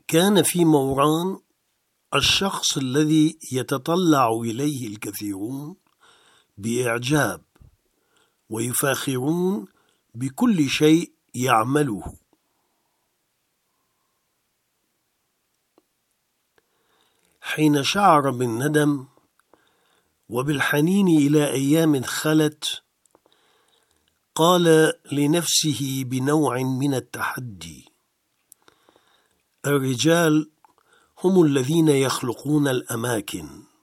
كان في موران الشخص الذي يتطلع إليه الكثيرون بإعجاب ويفاخرون بكل شيء يعمله. حين شعر بالندم وبالحنين إلى أيام خلت، قال لنفسه بنوع من التحدي: الرجال هم الذين يخلقون الأماكن،